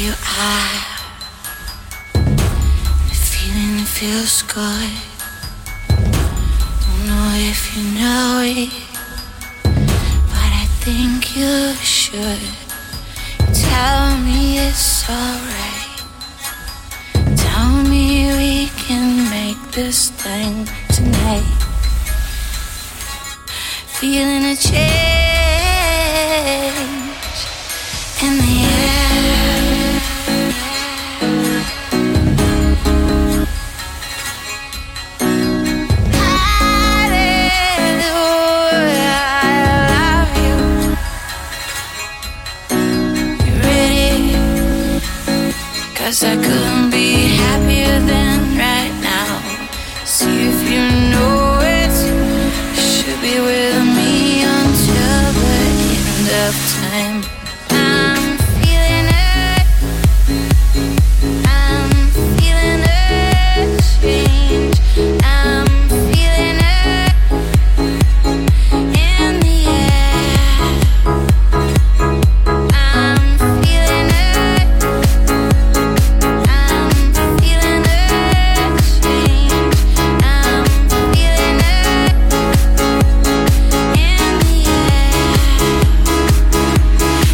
you are. The feeling feels good. Don't know if you know it, but I think you should. Tell me it's alright. Tell me we can make this thing tonight. Feeling a change in the air. Hallelujah, I love you. You ready? 'Cause I couldn't be happier than right now. See if you know it. You should be with me until the end of time. I'm feeling it. I'm feeling a change. I'm feeling it in the air. I'm feeling it. I'm feeling a change. I'm feeling it in the air.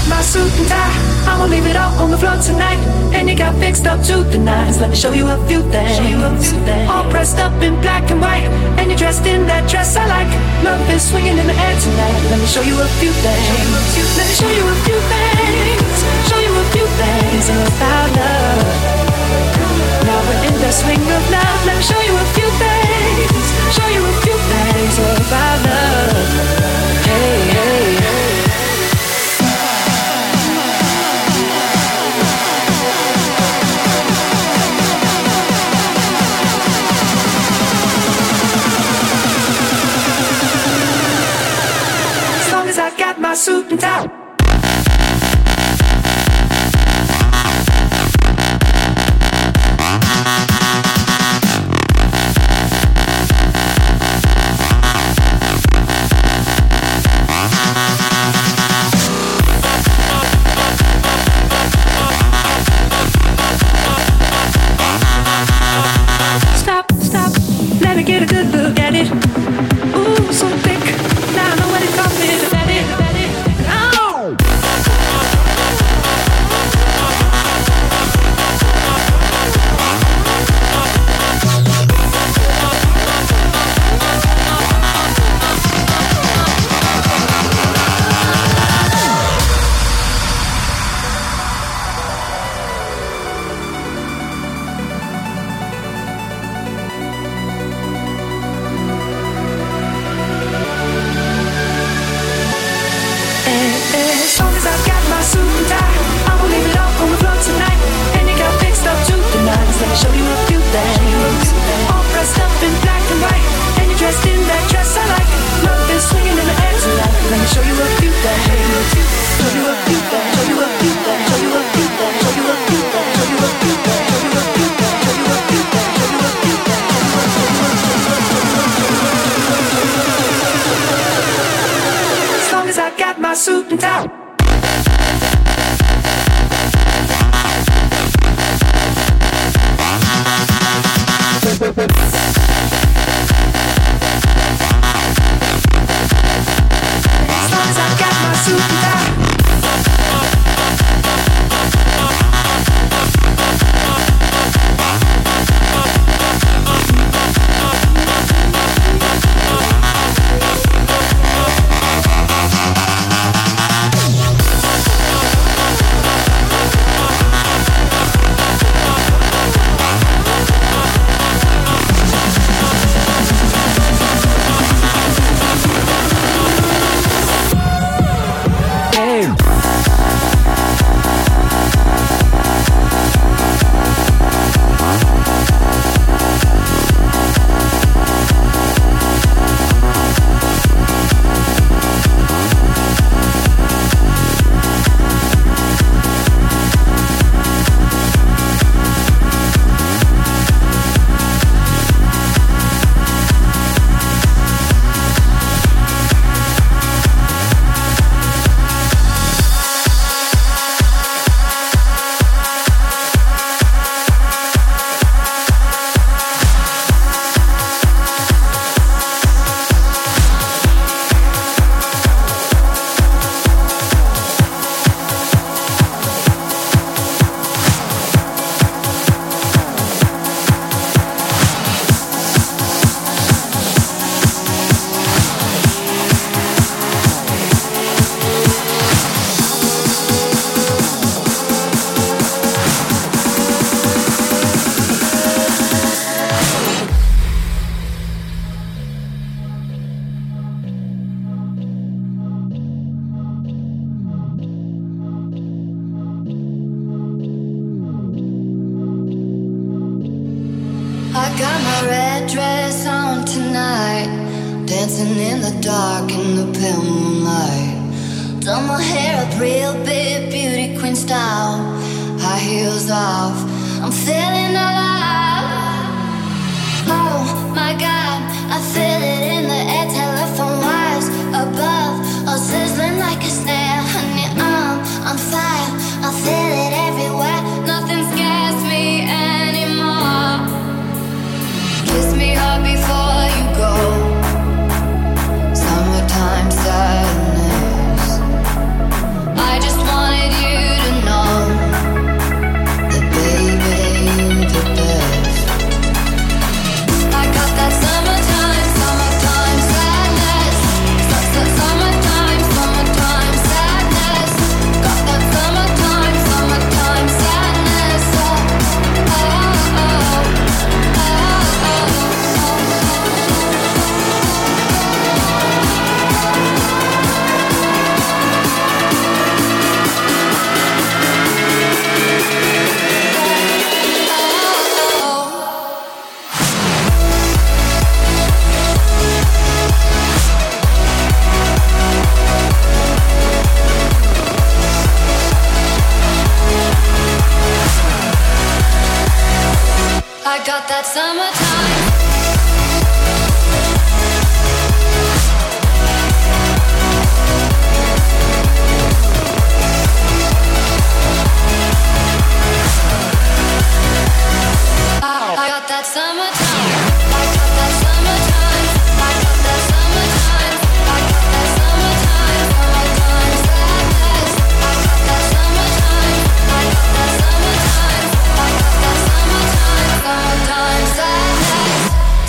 got my suit and tie. I'ma leave it all on the floor tonight. And you got fixed up to the nines. Let me show you a few things. All pressed up in black and white. And you're dressed in that dress I like. Love is swinging in the air tonight. Let me show you a few things. Let me show you a few things. Show you a few things about love. Now we're in the swing of love. Let me show you a few things. Show you a few things about love. Hey, hey, hey. As long as I got my suit and tie. Get a good look at it. Ooh, so thick. Now I know what it comes with. Let it, oh. As long as I've got my suit and tie, I'ma leave it all on the floor tonight. And you got fixed up to the nines. Let me show you a few things. All dressed up in black and white. And you're dressed in that dress I like. Love is swinging in the air tonight. Let me show you a few things. Show you a few things. Show you a few things. Show you a few things. Show you a few things. Show you a few things. Show you a few things. Show you a few things. Show you a few things. As long as I got my suit and tie. As long as I got my suit and tie. I got my red dress on tonight, dancing in the dark in the pale moonlight. Done my hair up real big, beauty queen style, high heels off, I'm feeling alive. Oh my God, I feel it in the air, telephone wires above, all sizzling like a snare. Honey, I'm on fire, I feel it everywhere, nothing scares me anymore. Kiss me hard before you go. Summertime sadness, I just want that summertime. I got that summertime. I got that summertime. I got that summertime. I got that summertime. Summertime sadness. I got that summertime. I got that summertime. I got that summertime. Summertime sadness.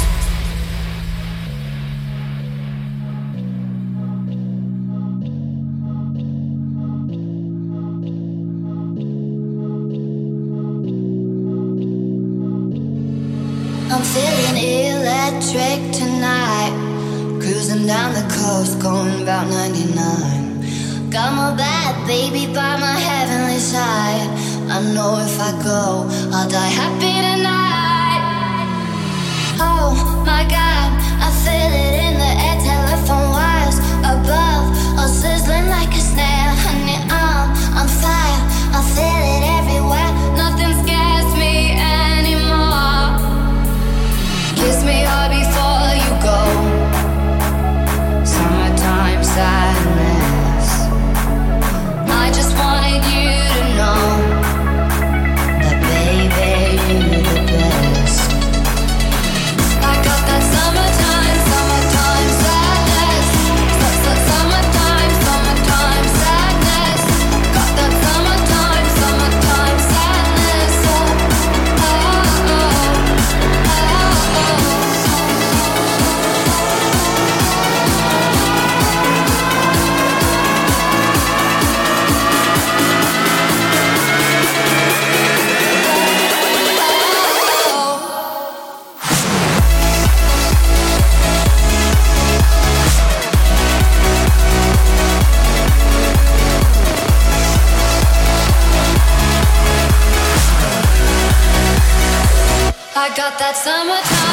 I'm feeling electric tonight, cruising down the coast, going about 99. Got my bad baby by my heavenly side. I know if I go, I'll die happy tonight. Oh my God, I feel it in the air, telephone wires above, all sizzling like a snare. Honey, I'm on fire, I feel it everywhere. Nothing scares me anymore. Kiss me hard before you go. Summertime sadness. I just wanted you to know that baby, you're the best. I got that summertime, summertime sadness. Summertime, summertime sadness. Got that summertime, summertime sadness. Oh, oh, oh. I got that summertime.